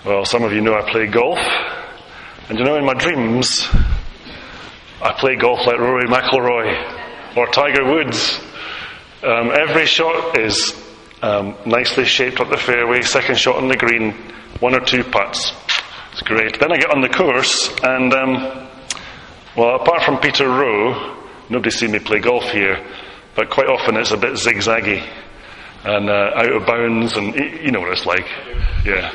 Well, some of you know I play golf. And you know, in my dreams, I play golf like Rory McIlroy or Tiger Woods. Every shot is nicely shaped up the fairway, second shot on the green, 1 or 2 putts. It's great. Then I get on the course and, well, apart from Peter Rowe, nobody's seen me play golf here, but quite often it's a bit zigzaggy and out of bounds, and you know what it's like. Yeah.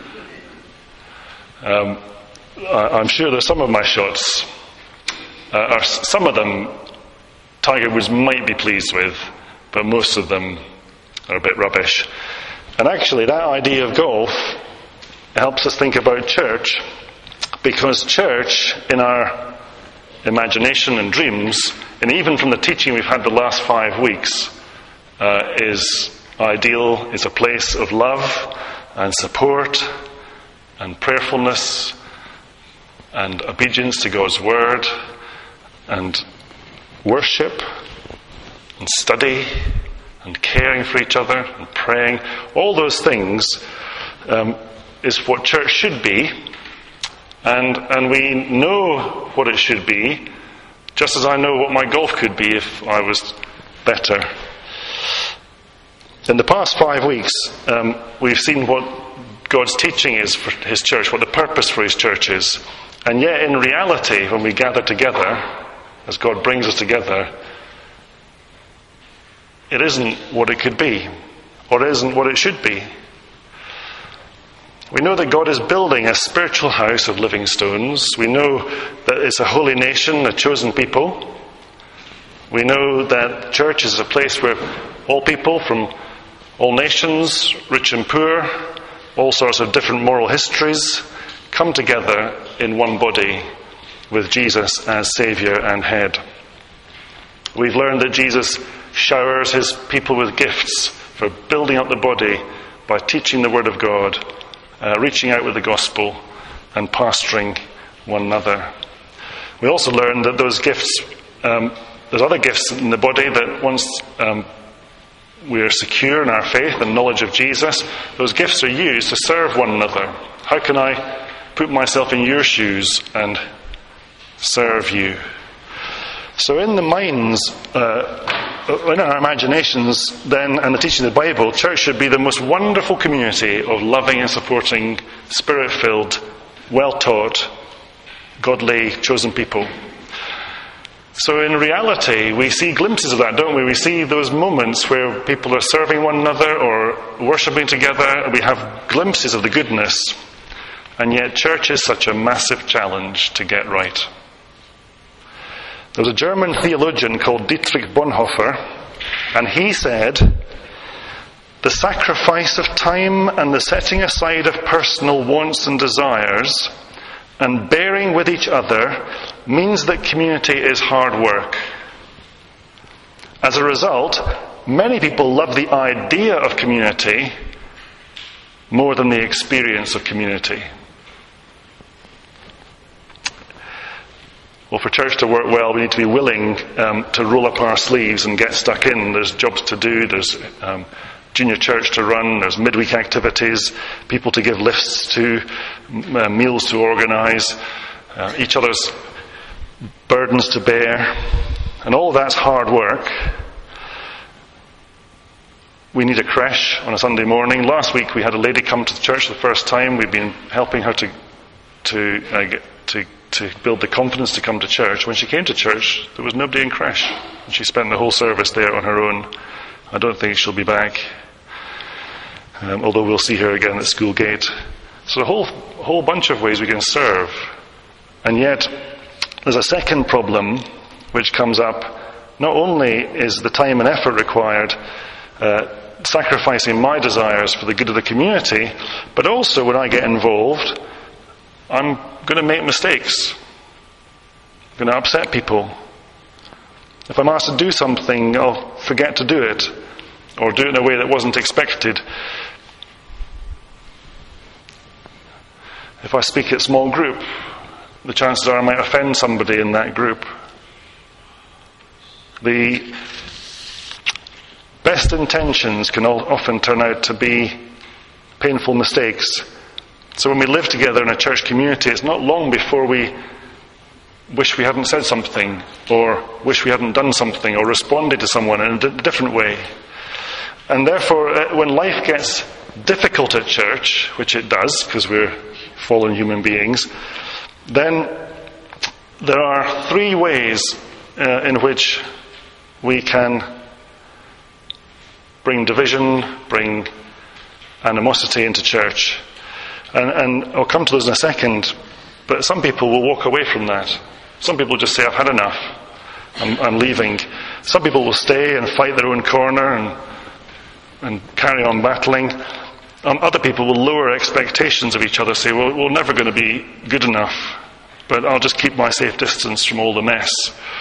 I'm sure that some of my shots, some of them Tiger Woods might be pleased with, but most of them are a bit rubbish. And actually that idea of golf helps us think about church, because church, in our imagination and dreams, and even from the teaching we've had the last 5 weeks, is ideal, is a place of love and support and prayerfulness and obedience to God's word and worship and study and caring for each other and praying. All those things is what church should be, and we know what it should be, just as I know what my golf could be if I was better. In the past 5 weeks, we've seen what God's teaching is for his church, what the purpose for his church is. And yet, in reality, when we gather together, as God brings us together, it isn't what it could be, or it isn't what it should be. We know that God is building a spiritual house of living stones. We know that it's a holy nation, a chosen people. We know that church is a place where all people from all nations, rich and poor, all sorts of different moral histories, come together in one body with Jesus as Saviour and Head. We've learned that Jesus showers his people with gifts for building up the body by teaching the Word of God, reaching out with the gospel, and pastoring one another. We also learned that those gifts, there's other gifts in the body that once we are secure in our faith and knowledge of Jesus, those gifts are used to serve one another. How can I put myself in your shoes and serve you? So in the minds, in our imaginations then, and the teaching of the Bible, church should be the most wonderful community of loving and supporting, spirit-filled, well-taught, godly, chosen people. So in reality, we see glimpses of that, don't we? We see those moments where people are serving one another or worshipping together. We have glimpses of the goodness. And yet church is such a massive challenge to get right. There was a German theologian called Dietrich Bonhoeffer, and he said, "The sacrifice of time and the setting aside of personal wants and desires and bearing with each other means that community is hard work. As a result, many people love the idea of community more than the experience of community." Well, for church to work well, we need to be willing to roll up our sleeves and get stuck in. There's jobs to do, there's junior church to run, there's midweek activities, people to give lifts to, meals to organise, each other's burdens to bear, and all that's hard work. We need a creche on a Sunday morning. Last week we had a lady come to the church for the first time. We've been helping her to build the confidence to come to church. When she came to church, there was nobody in creche, and she spent the whole service there on her own. I don't think she'll be back, although we'll see her again at school gate. So a whole bunch of ways we can serve. And yet, there's a second problem which comes up. Not only is the time and effort required, sacrificing my desires for the good of the community, but also when I get involved, I'm going to make mistakes. I'm going to upset people. If I'm asked to do something, I'll forget to do it, or do it in a way that wasn't expected. If I speak at small group, the chances are I might offend somebody in that group. The best intentions can often turn out to be painful mistakes So when we live together in a church community, it's not long before we wish we hadn't said something, or wish we hadn't done something, or responded to someone in a different way. And therefore, when life gets difficult at church, which it does, because we're fallen human beings, then there are three ways in which we can bring division, bring animosity into church. And I'll come to those in a second, but some people will walk away from that. Some people just say, I've had enough, I'm leaving. Some people will stay and fight their own corner and carry on battling. Other people will lower expectations of each other, say, well, we're never going to be good enough, but I'll just keep my safe distance from all the mess.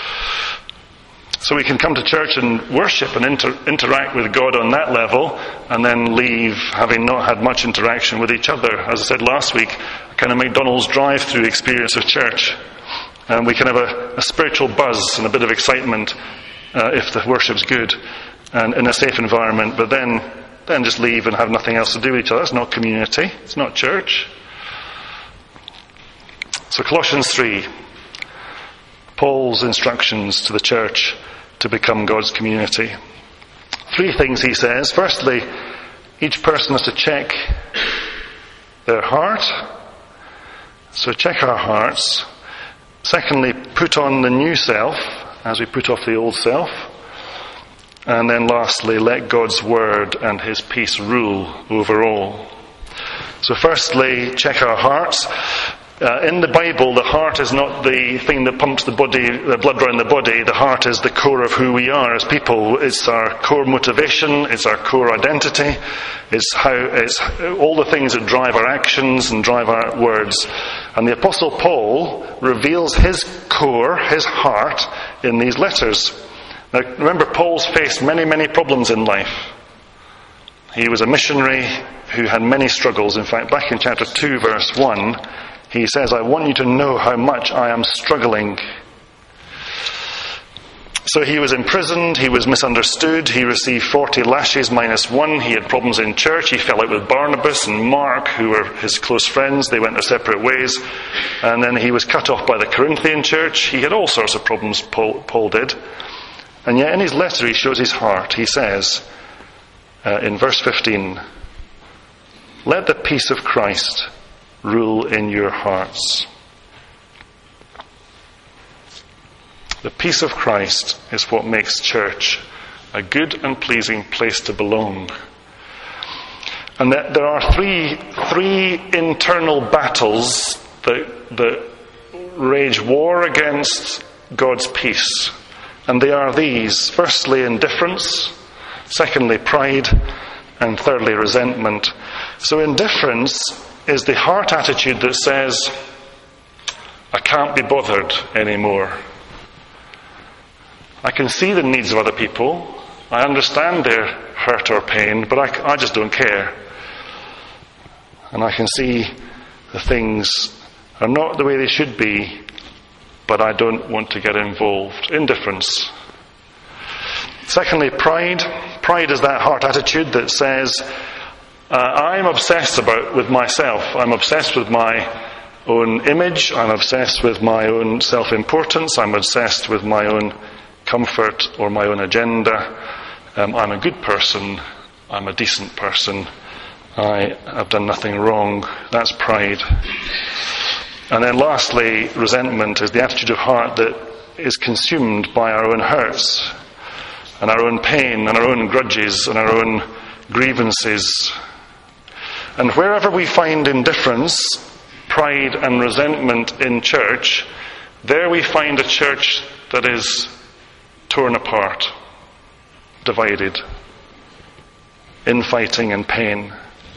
So we can come to church and worship and interact with God on that level, and then leave having not had much interaction with each other. As I said last week, a kind of McDonald's drive-through experience of church. And we can have a spiritual buzz and a bit of excitement if the worship's good and in a safe environment, but then just leave and have nothing else to do with each other. That's not community. It's not church. So Colossians 3, Paul's instructions to the church to become God's community. Three things he says. Firstly, each person has to check their heart. So check our hearts. Secondly, put on the new self as we put off the old self. And then lastly, let God's word and his peace rule over all. So firstly, check our hearts. In the Bible, the heart is not the thing that pumps the blood around the body. The heart is the core of who we are as people. It's our core motivation. It's our core identity. It's all the things that drive our actions and drive our words. And the Apostle Paul reveals his core, his heart, in these letters. Now, remember, Paul's faced many, many problems in life. He was a missionary who had many struggles. In fact, back in chapter 2, verse 1, he says, I want you to know how much I am struggling. So he was imprisoned, he was misunderstood, he received 40 lashes minus one, he had problems in church, he fell out with Barnabas and Mark, who were his close friends, they went their separate ways, and then he was cut off by the Corinthian church. He had all sorts of problems, Paul did. And yet in his letter he shows his heart. He says, in verse 15, let the peace of Christ rule in your hearts. The peace of Christ is what makes church a good and pleasing place to belong. And that there are three internal battles that wage war against God's peace. And they are these. Firstly, indifference. Secondly, pride. And thirdly, resentment. So indifference is the heart attitude that says, I can't be bothered anymore. I can see the needs of other people. I understand their hurt or pain, but I just don't care. And I can see the things are not the way they should be, but I don't want to get involved. Indifference. Secondly, pride. Pride is that heart attitude that says, I'm obsessed with myself. I'm obsessed with my own image. I'm obsessed with my own self-importance. I'm obsessed with my own comfort or my own agenda. I'm a good person. I'm a decent person. I have done nothing wrong. That's pride. And then lastly, resentment is the attitude of heart that is consumed by our own hurts and our own pain and our own grudges and our own grievances. And wherever we find indifference, pride and resentment in church, there we find a church that is torn apart, divided, infighting and pain.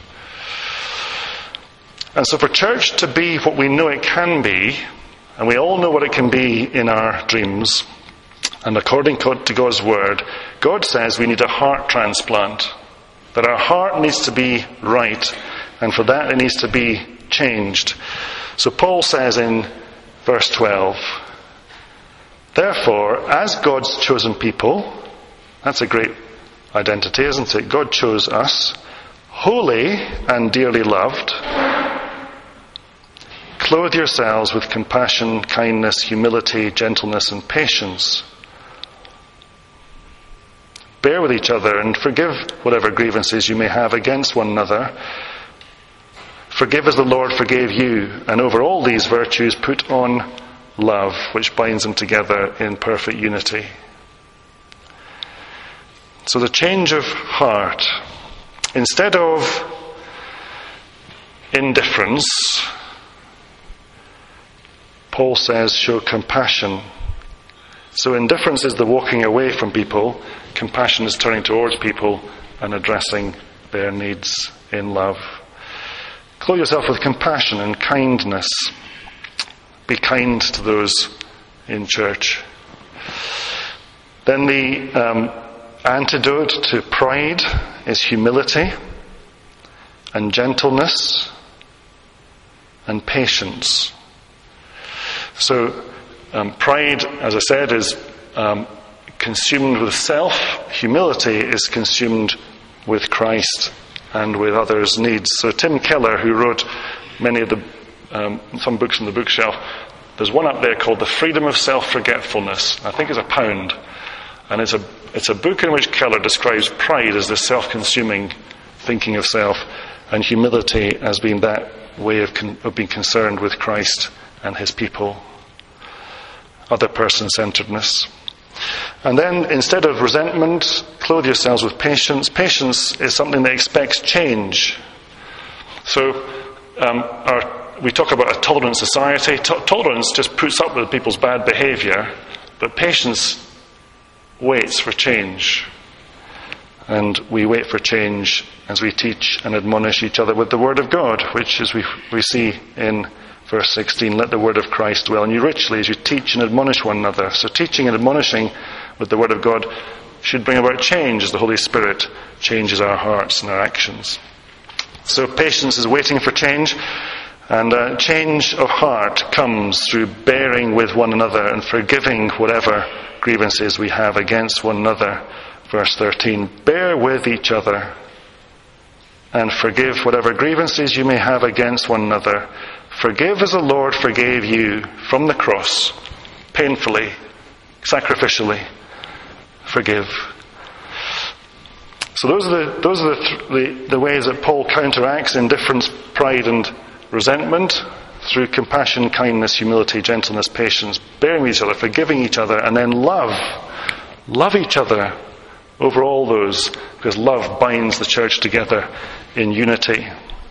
And so for church to be what we know it can be, and we all know what it can be in our dreams, and according to God's word, God says we need a heart transplant. That our heart needs to be right, and for that it needs to be changed. So Paul says in verse 12, therefore, as God's chosen people, that's a great identity, isn't it? God chose us, holy and dearly loved. clothe yourselves with compassion, kindness, humility, gentleness, and patience. Bear with each other and forgive whatever grievances you may have against one another. Forgive as the Lord forgave you, and over all these virtues put on love, which binds them together in perfect unity. So the change of heart. Instead of indifference, Paul says, show compassion. So indifference is the walking away from people. Compassion is turning towards people and addressing their needs in love. Clothe yourself with compassion and kindness. Be kind to those in church. Then the antidote to pride is humility and gentleness and patience. So pride, as I said, is consumed with self. Humility is consumed with Christ and with others' needs. So Tim Keller, who wrote many of the some books on the bookshelf, there's one up there called The Freedom of Self-Forgetfulness. I think it's £1, and it's a book in which Keller describes pride as the self-consuming thinking of self, and humility as being that way of being concerned with Christ and his people. Other person-centeredness. And then, instead of resentment, clothe yourselves with patience. Patience is something that expects change. So, we talk about a tolerant society. Tolerance just puts up with people's bad behaviour, but patience waits for change. And we wait for change as we teach and admonish each other with the Word of God, which, as we see in verse 16, let the word of Christ dwell in you richly as you teach and admonish one another. So teaching and admonishing with the Word of God should bring about change as the Holy Spirit changes our hearts and our actions. So patience is waiting for change, and change of heart comes through bearing with one another and forgiving whatever grievances we have against one another. Verse 13, bear with each other and forgive whatever grievances you may have against one another. Forgive as the Lord forgave you from the cross, painfully, sacrificially. Forgive. So those are the ways that Paul counteracts indifference, pride, and resentment through compassion, kindness, humility, gentleness, patience, bearing with each other, forgiving each other, and then love. Love each other over all those, because love binds the church together in unity.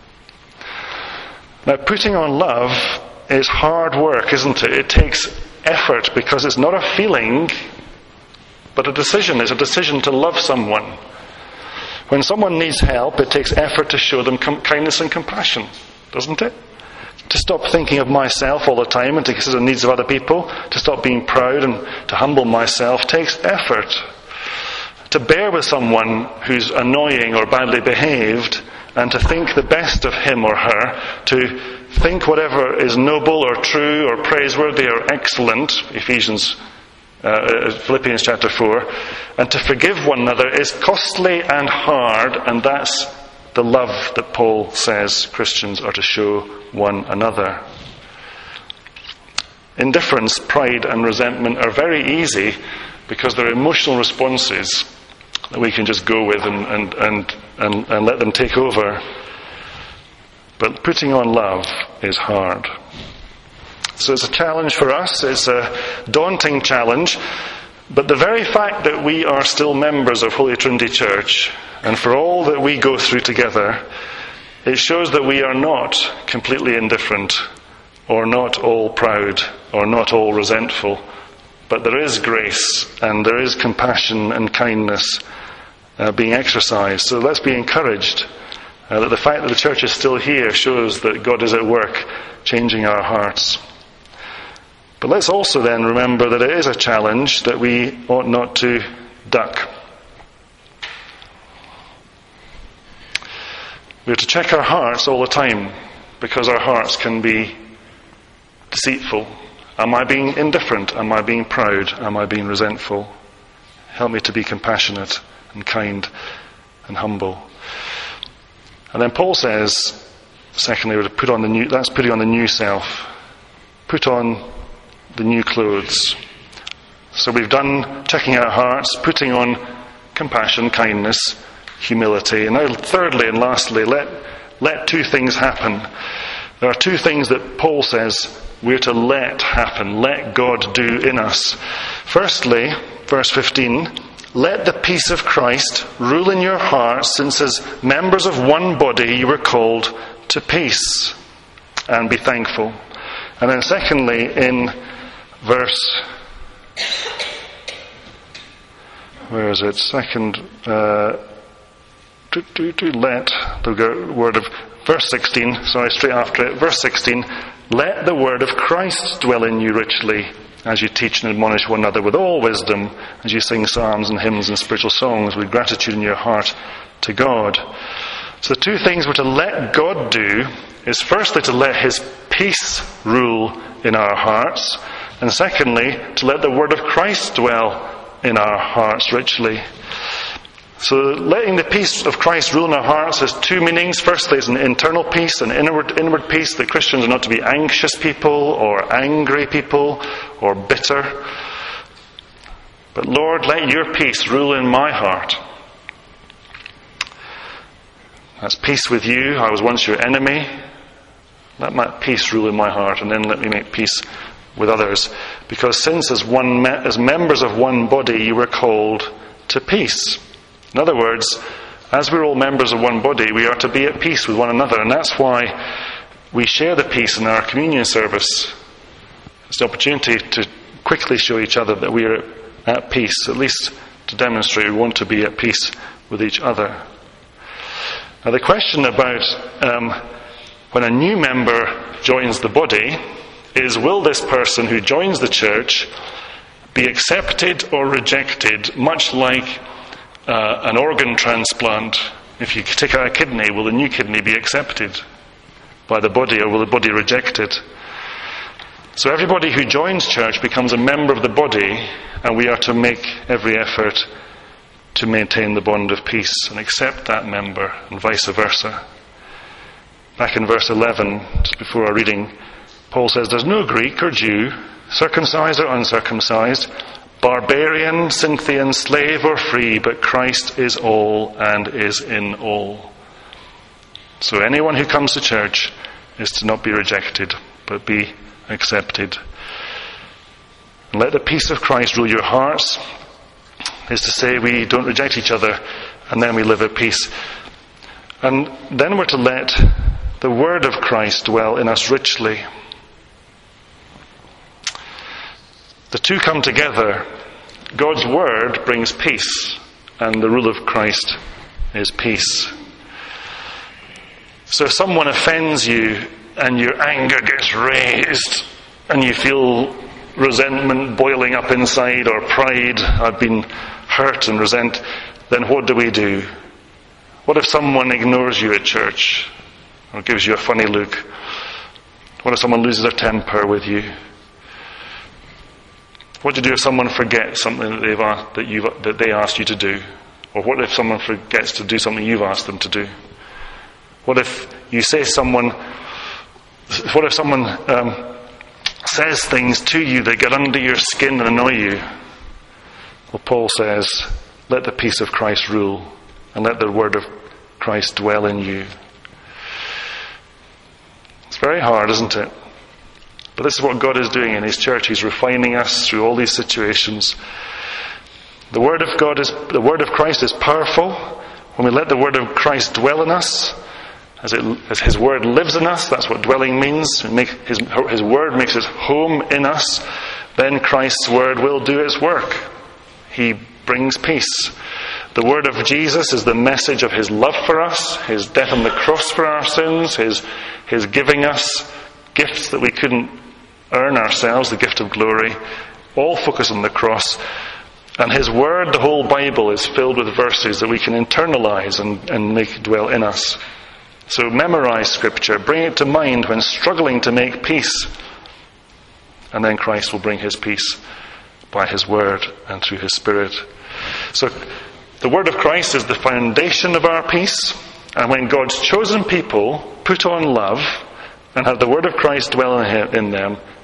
Now, putting on love is hard work, isn't it? It takes effort because it's not a feeling, but a decision. It's a decision to love someone. When someone needs help, it takes effort to show them kindness and compassion, doesn't it? To stop thinking of myself all the time and to consider the needs of other people, to stop being proud and to humble myself, takes effort. To bear with someone who's annoying or badly behaved and to think the best of him or her, to think whatever is noble or true or praiseworthy or excellent, Philippians chapter 4, and to forgive one another is costly and hard, and that's the love that Paul says Christians are to show one another. Indifference, pride, and resentment are very easy because they're emotional responses that we can just go with and let them take over. But putting on love is hard. So it's a challenge for us. It's a daunting challenge. But the very fact that we are still members of Holy Trinity Church, and for all that we go through together, it shows that we are not completely indifferent, or not all proud, or not all resentful. But there is grace, and there is compassion and kindness being exercised. So let's be encouraged that the fact that the church is still here shows that God is at work changing our hearts. But let's also then remember that it is a challenge that we ought not to duck. We have to check our hearts all the time, because our hearts can be deceitful. Am I being indifferent? Am I being proud? Am I being resentful? Help me to be compassionate and kind and humble. And then Paul says, secondly, that's putting on the new self. put on the new clothes. So we've done checking our hearts, putting on compassion, kindness, humility. And now thirdly and lastly, let two things happen. There are two things that Paul says we're to let happen, let God do in us. Firstly, verse 15, let the peace of Christ rule in your hearts, since as members of one body you were called to peace, and be thankful. And then secondly, in verse, where is it? Second, let the word of verse 16, straight after it, verse 16, let the word of Christ dwell in you richly, as you teach and admonish one another with all wisdom, as you sing psalms and hymns and spiritual songs with gratitude in your heart to God. So the two things we're to let God do is firstly to let his peace rule in our hearts, and secondly to let the word of Christ dwell in our hearts richly. So letting the peace of Christ rule in our hearts has two meanings. Firstly, it's an internal peace, an inward peace, that Christians are not to be anxious people or angry people or bitter. But Lord, let your peace rule in my heart. That's peace with you. I was once your enemy. Let my peace rule in my heart, and then let me make peace with others. Because since as members of one body you were called to peace. In other words, as we're all members of one body, we are to be at peace with one another, and that's why we share the peace in our communion service. It's an opportunity to quickly show each other that we are at peace, at least to demonstrate we want to be at peace with each other. Now the question about when a new member joins the body is, will this person who joins the church be accepted or rejected, much like an organ transplant? If you take out a kidney, will the new kidney be accepted by the body, or will the body reject it? So everybody who joins church becomes a member of the body, and we are to make every effort to maintain the bond of peace and accept that member, and vice versa. Back in verse 11, just before our reading, Paul says, there's no Greek or Jew, circumcised or uncircumcised, barbarian, Scythian, slave or free, but Christ is all and is in all. So anyone who comes to church is to not be rejected, but be accepted. And let the peace of Christ rule your hearts, is to say we don't reject each other, and then we live at peace. And then we're to let the word of Christ dwell in us richly. The two come together. God's word brings peace, and the rule of Christ is peace. So if someone offends you and your anger gets raised and you feel resentment boiling up inside, or pride, I've been hurt and resent, then what do we do? What if someone ignores you at church or gives you a funny look? What if someone loses their temper with you? What do you do if someone forgets something that they asked you to do? Or what if someone forgets to do something you've asked them to do? What if you say someone says things to you that get under your skin and annoy you? Well, Paul says, let the peace of Christ rule, and let the word of Christ dwell in you. It's very hard, isn't it? But this is what God is doing in his church. He's refining us through all these situations. The word of Christ is powerful. When we let the word of Christ dwell in us, as his word lives in us, that's what dwelling means. His word makes its home in us. Then Christ's word will do its work. He brings peace. The word of Jesus is the message of his love for us, his death on the cross for our sins, his giving us gifts that we couldn't earn ourselves, the gift of glory, all focus on the cross. And his word, the whole Bible, is filled with verses that we can internalize and make dwell in us. So memorize Scripture, bring it to mind when struggling to make peace, and then Christ will bring his peace by his word and through his Spirit. So the word of Christ is the foundation of our peace, and when God's chosen people put on love and have the word of Christ dwell in them,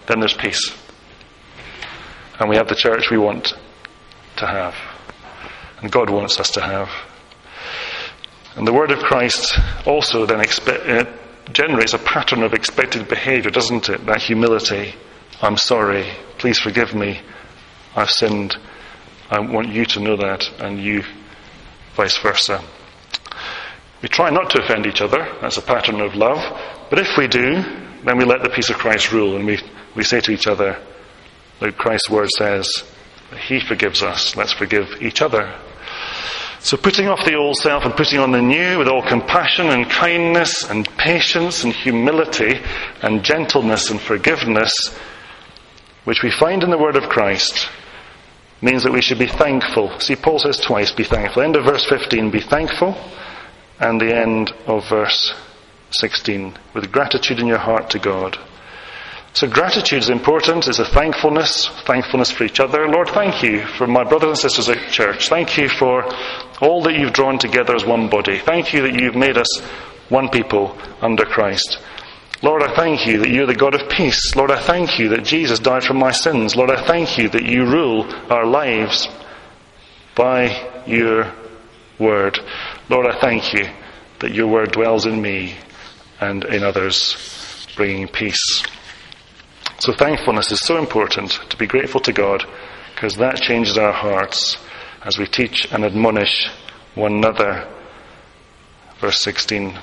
then there's peace. And we have the church we want to have. And God wants us to have. And the word of Christ also then generates a pattern of expected behaviour, doesn't it? That humility. I'm sorry. Please forgive me. I've sinned. I want you to know that, and you vice versa. We try not to offend each other. That's a pattern of love. But if we do, then we let the peace of Christ rule, and we say to each other, like Christ's word says, He forgives us. Let's forgive each other. So putting off the old self and putting on the new with all compassion and kindness and patience and humility and gentleness and forgiveness, which we find in the word of Christ, means that we should be thankful. See, Paul says twice, be thankful. End of verse 15, be thankful. And the end of verse 16, with gratitude in your heart to God. So gratitude is important. It's a thankfulness for each other. Lord, thank you for my brothers and sisters at church. Thank you for all that you've drawn together as one body. Thank you that you've made us one people under Christ. Lord, I thank you that you're the God of peace. Lord, I thank you that Jesus died for my sins. Lord, I thank you that you rule our lives by your word. Lord, I thank you that your word dwells in me and in others, bringing peace. So thankfulness is so important, to be grateful to God, because that changes our hearts as we teach and admonish one another. Verse 16.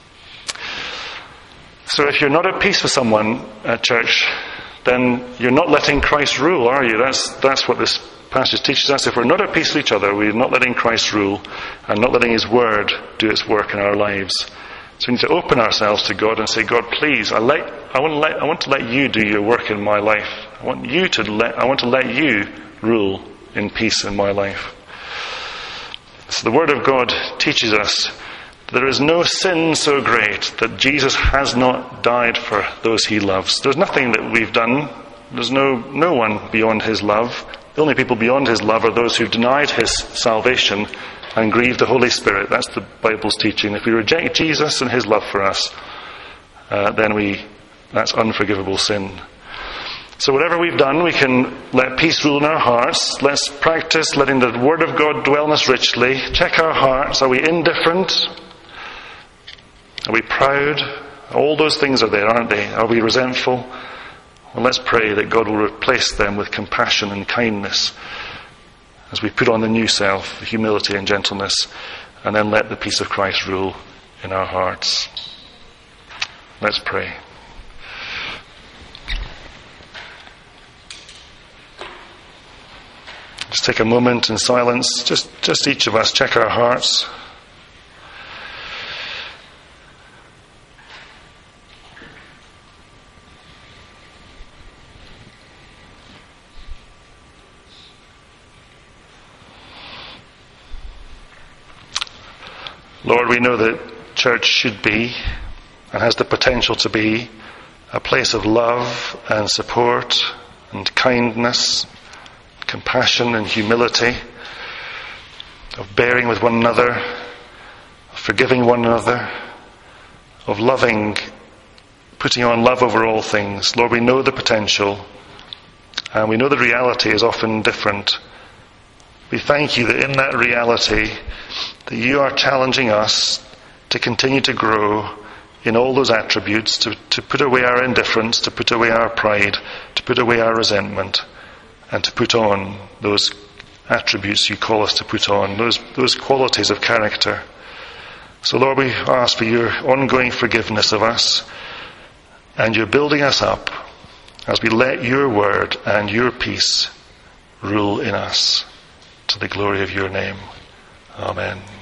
So if you're not at peace with someone at church, then you're not letting Christ rule, are you? That's what this passage teaches us. If we're not at peace with each other, we're not letting Christ rule and not letting His word do its work in our lives. So we need to open ourselves to God and say, God, please, I want to let you do your work in my life. I want to let you rule in peace in my life. So the Word of God teaches us that there is no sin so great that Jesus has not died for those He loves. There's nothing that we've done. There's no one beyond His love. The only people beyond His love are those who've denied His salvation and grieved the Holy Spirit. That's the Bible's teaching. If we reject Jesus and His love for us, then that's unforgivable sin. So whatever we've done, we can let peace rule in our hearts. Let's practice letting the Word of God dwell in us richly. Check our hearts. Are we indifferent? Are we proud? All those things are there, aren't they? Are we resentful? Well, let's pray that God will replace them with compassion and kindness as we put on the new self, humility and gentleness, and then let the peace of Christ rule in our hearts. Let's pray. Just take a moment in silence. Just each of us check our hearts. Lord, we know that church should be and has the potential to be a place of love and support and kindness, compassion and humility, of bearing with one another, of forgiving one another, of loving, putting on love over all things. Lord, we know the potential, and we know the reality is often different. We thank you that in that reality, that you are challenging us to continue to grow in all those attributes, to put away our indifference, to put away our pride, to put away our resentment, and to put on those attributes you call us to put on, those qualities of character. So Lord, we ask for your ongoing forgiveness of us, and you're building us up as we let your word and your peace rule in us, to the glory of your name. Amen.